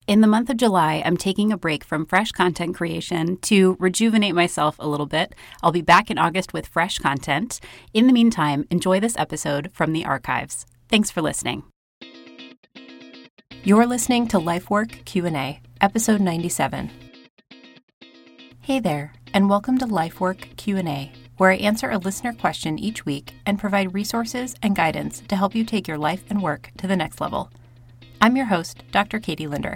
In the month of July, I'm taking a break from fresh content creation to rejuvenate myself a little bit. I'll be back in August with fresh content. In the meantime, enjoy this episode from the archives. Thanks for listening. You're listening to LifeWork Q&A, episode 97. Hey there, and welcome to LifeWork Q&A, where I answer a listener question each week and provide resources and guidance to help you take your life and work to the next level. I'm your host, Dr. Katie Linder.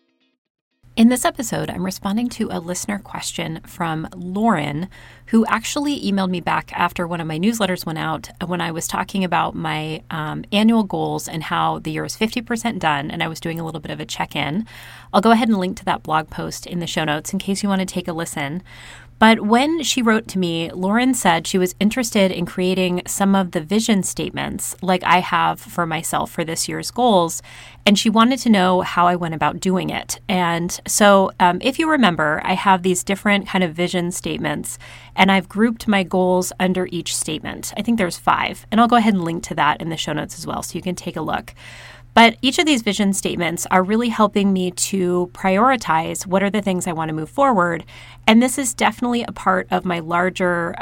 In this episode, I'm responding to a listener question from Lauren, who actually emailed me back after one of my newsletters went out when I was talking about my annual goals and how the year was 50% done, and I was doing a little bit of a check-in. I'll go ahead and link to that blog post in the show notes in case you want to take a listen. But when she wrote to me, Lauren said she was interested in creating some of the vision statements like I have for myself for this year's goals, and she wanted to know how I went about doing it. And so if you remember, I have these different kind of vision statements, and I've grouped my goals under each statement. I think there's 5, and I'll go ahead and link to that in the show notes as well so you can take a look. But each of these vision statements are really helping me to prioritize what are the things I want to move forward. And this is definitely a part of my larger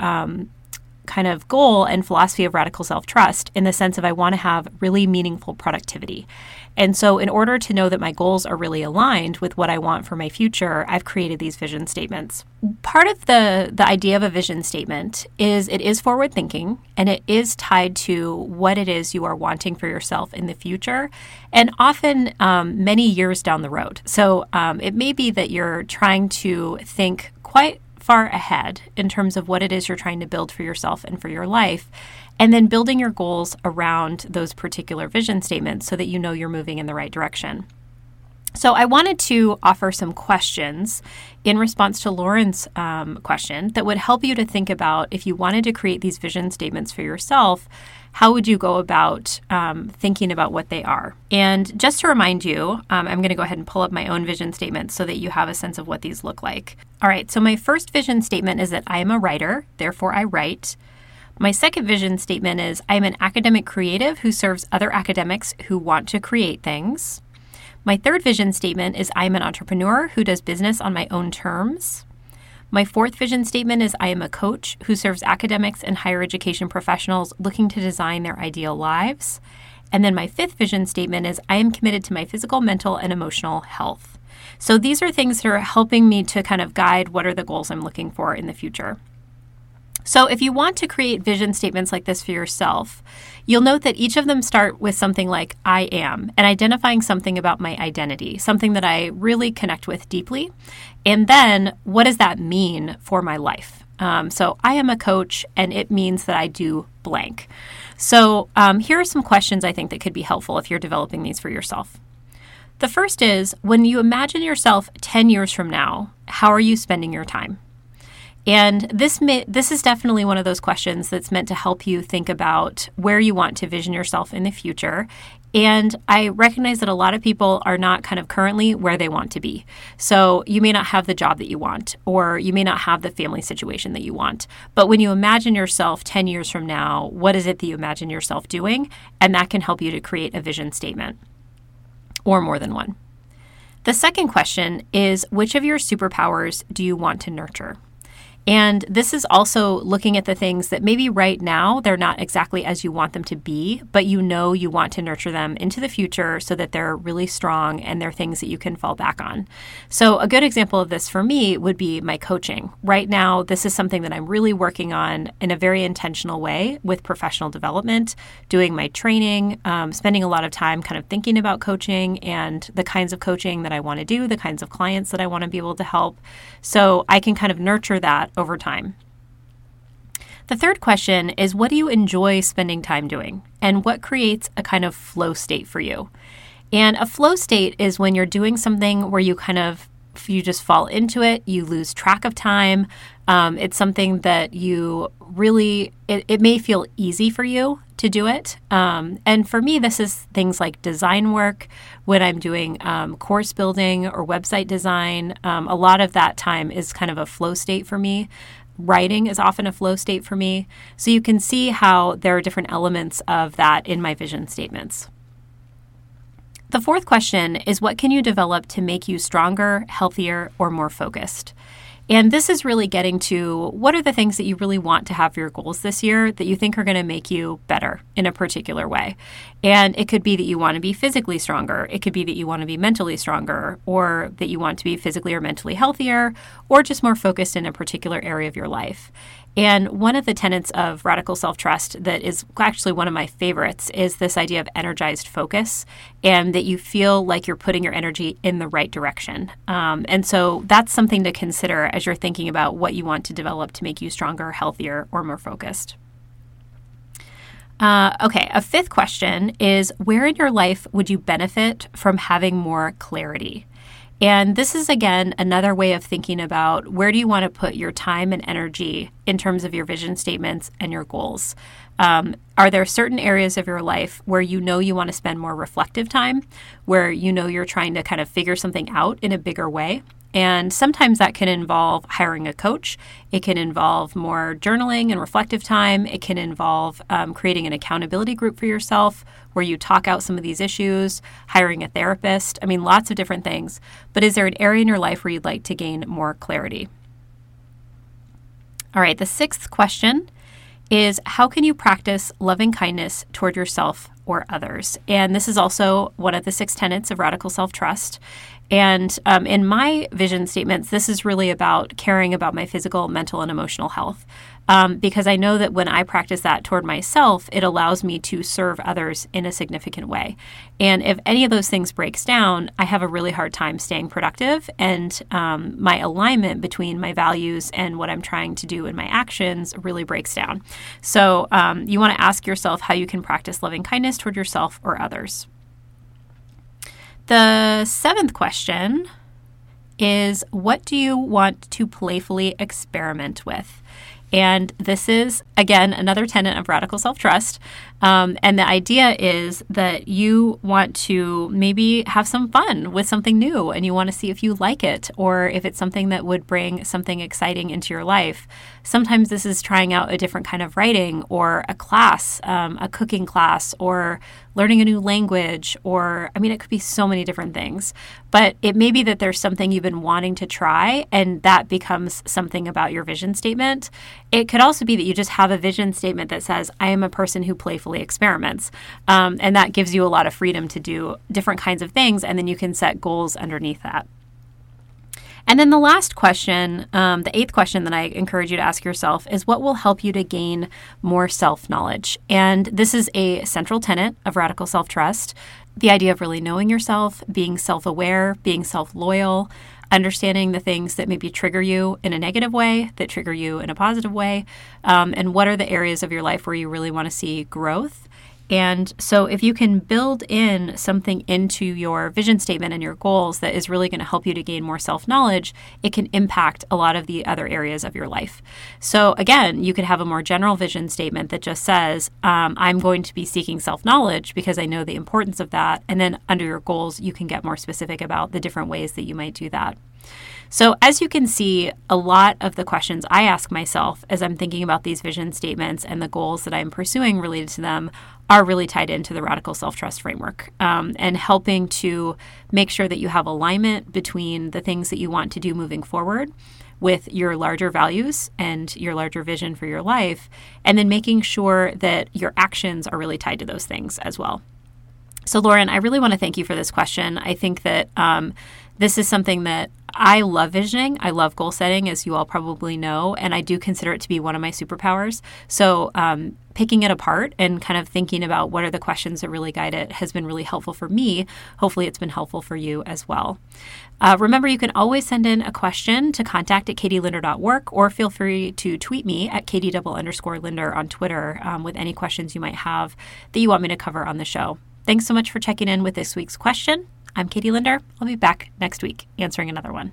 kind of goal and philosophy of radical self-trust in the sense of I want to have really meaningful productivity. And so in order to know that my goals are really aligned with what I want for my future, I've created these vision statements. Part of the idea of a vision statement is it is forward thinking and it is tied to what it is you are wanting for yourself in the future and often many years down the road. So it may be that you're trying to think quite far ahead in terms of what it is you're trying to build for yourself and for your life, and then building your goals around those particular vision statements so that you know you're moving in the right direction. So I wanted to offer some questions in response to Lauren's question that would help you to think about if you wanted to create these vision statements for yourself, how would you go about thinking about what they are? And just to remind you, I'm going to go ahead and pull up my own vision statement so that you have a sense of what these look like. All right, so my first vision statement is that I am a writer, therefore I write. My second vision statement is I am an academic creative who serves other academics who want to create things. My third vision statement is I am an entrepreneur who does business on my own terms. My fourth vision statement is I am a coach who serves academics and higher education professionals looking to design their ideal lives. And then my fifth vision statement is I am committed to my physical, mental, and emotional health. So these are things that are helping me to kind of guide what are the goals I'm looking for in the future. So if you want to create vision statements like this for yourself, you'll note that each of them start with something like I am and identifying something about my identity, something that I really connect with deeply. And then what does that mean for my life? So I am a coach and it means that I do blank. So here are some questions I think that could be helpful if you're developing these for yourself. The first is, when you imagine yourself 10 years from now, how are you spending your time? And this is definitely one of those questions that's meant to help you think about where you want to vision yourself in the future. And I recognize that a lot of people are not kind of currently where they want to be. So you may not have the job that you want, or you may not have the family situation that you want. But when you imagine yourself 10 years from now, what is it that you imagine yourself doing? And that can help you to create a vision statement, or more than one. The second question is, which of your superpowers do you want to nurture? And this is also looking at the things that maybe right now they're not exactly as you want them to be, but you know you want to nurture them into the future so that they're really strong and they're things that you can fall back on. So a good example of this for me would be my coaching. Right now, this is something that I'm really working on in a very intentional way with professional development, doing my training, spending a lot of time kind of thinking about coaching and the kinds of coaching that I want to do, the kinds of clients that I want to be able to help. So I can kind of nurture that over time. The third question is, what do you enjoy spending time doing? And what creates a kind of flow state for you? And a flow state is when you're doing something where you just fall into it, you lose track of time. It's something that you really, it may feel easy for you to do it. And for me, this is things like design work, when I'm doing course building or website design. A lot of that time is kind of a flow state for me. Writing is often a flow state for me. So you can see how there are different elements of that in my vision statements. The fourth question is, what can you develop to make you stronger, healthier, or more focused? And this is really getting to what are the things that you really want to have for your goals this year that you think are going to make you better in a particular way. And it could be that you want to be physically stronger. It could be that you want to be mentally stronger, or that you want to be physically or mentally healthier, or just more focused in a particular area of your life. And one of the tenets of radical self-trust that is actually one of my favorites is this idea of energized focus, and that you feel like you're putting your energy in the right direction. And so that's something to consider as you're thinking about what you want to develop to make you stronger, healthier, or more focused. Okay, a fifth question is, where in your life would you benefit from having more clarity? And this is, again, another way of thinking about where do you want to put your time and energy in terms of your vision statements and your goals. Are there certain areas of your life where you know you want to spend more reflective time, where you know you're trying to kind of figure something out in a bigger way? And sometimes that can involve hiring a coach. It can involve more journaling and reflective time. It can involve creating an accountability group for yourself where you talk out some of these issues, hiring a therapist. I mean, lots of different things. But is there an area in your life where you'd like to gain more clarity? All right, the sixth question is, how can you practice loving kindness toward yourself or others? And this is also one of the 6 tenets of radical self-trust. And in my vision statements, this is really about caring about my physical, mental, and emotional health. Because I know that when I practice that toward myself, it allows me to serve others in a significant way. And if any of those things breaks down, I have a really hard time staying productive, and my alignment between my values and what I'm trying to do in my actions really breaks down. So you want to ask yourself how you can practice loving kindness toward yourself or others. The 7th question is, what do you want to playfully experiment with? And this is, again, another tenet of radical self-trust. And the idea is that you want to maybe have some fun with something new, and you want to see if you like it, or if it's something that would bring something exciting into your life. Sometimes this is trying out a different kind of writing, or a class, a cooking class, or learning a new language, or, I mean, it could be so many different things. But it may be that there's something you've been wanting to try, and that becomes something about your vision statement. It could also be that you just have a vision statement that says, I am a person who playfully experiments. And that gives you a lot of freedom to do different kinds of things, and then you can set goals underneath that. And then the last question, the 8th question that I encourage you to ask yourself is, what will help you to gain more self-knowledge? And this is a central tenet of radical self-trust, the idea of really knowing yourself, being self-aware, being self-loyal, understanding the things that maybe trigger you in a negative way, that trigger you in a positive way, and what are the areas of your life where you really want to see growth. And so if you can build in something into your vision statement and your goals that is really going to help you to gain more self-knowledge, it can impact a lot of the other areas of your life. So again, you could have a more general vision statement that just says, I'm going to be seeking self-knowledge because I know the importance of that. And then under your goals, you can get more specific about the different ways that you might do that. So as you can see, a lot of the questions I ask myself as I'm thinking about these vision statements and the goals that I'm pursuing related to them are really tied into the radical self-trust framework, and helping to make sure that you have alignment between the things that you want to do moving forward with your larger values and your larger vision for your life, and then making sure that your actions are really tied to those things as well. So Lauren, I really want to thank you for this question. I think that this is something that I love visioning. I love goal setting, as you all probably know, and I do consider it to be one of my superpowers. So picking it apart and kind of thinking about what are the questions that really guide it has been really helpful for me. Hopefully it's been helpful for you as well. Remember, you can always send in a question to contact@katielinder.work, or feel free to tweet me at Katie_Linder on Twitter with any questions you might have that you want me to cover on the show. Thanks so much for checking in with this week's question. I'm Katie Linder. I'll be back next week answering another one.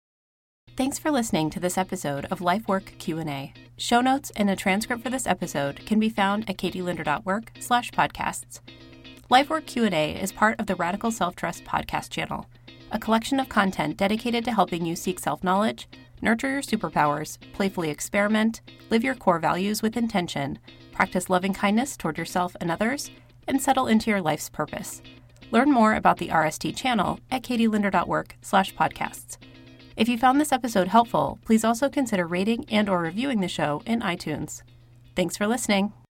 Thanks for listening to this episode of LifeWork Q&A. Show notes and a transcript for this episode can be found at katielinder.work/podcasts. LifeWork Q&A is part of the Radical Self-Trust podcast channel, a collection of content dedicated to helping you seek self-knowledge, nurture your superpowers, playfully experiment, live your core values with intention, practice loving kindness toward yourself and others, and settle into your life's purpose. Learn more about the RST channel at katielinder.work/podcasts. If you found this episode helpful, please also consider rating and/or reviewing the show in iTunes. Thanks for listening.